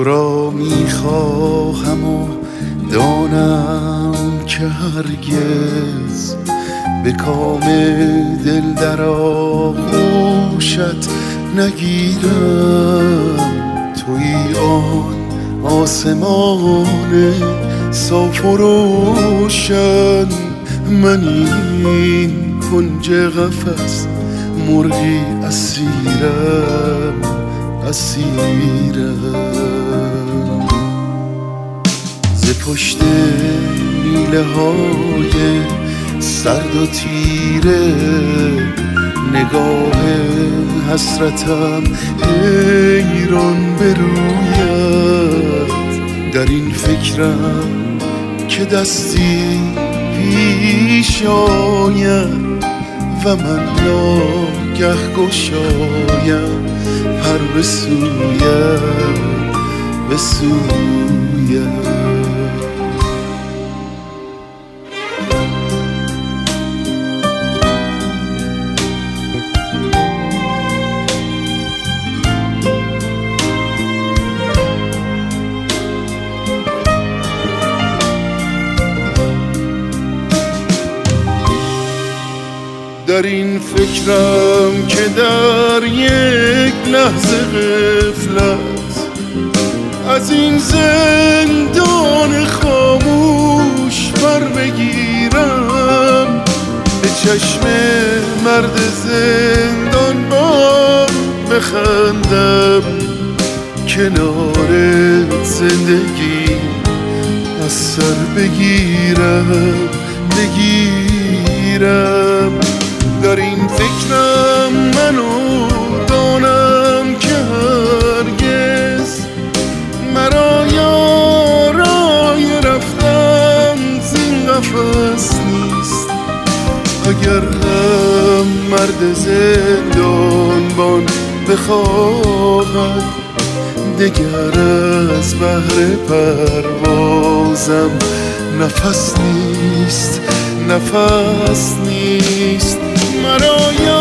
تو را میخواهم و دانم که هرگز به کام دل در آغوشت نگیرم. تویی آن آسمان صاف و روشن، من این کنج قفس مرغی اسیرم. ز پشت میله های سرد و تیره نگاه حسرتم حیران به رویت. در این فکرم که دستی پیش آید و من ناگه گشایم پر به سویت. در این فکرم که در یک لحظه غفلت از این زندان خاموش بر بگیرم. به چشم مرد زندان بار بخندم، کنار زندگی از سر بگیرم. در این فکرم منو دانم که هرگز مرا یارای رفتن زین قفس نیست. اگر هم مرد زندانبان بخواهد دگر از بهر پروازم نفس نیست. مرا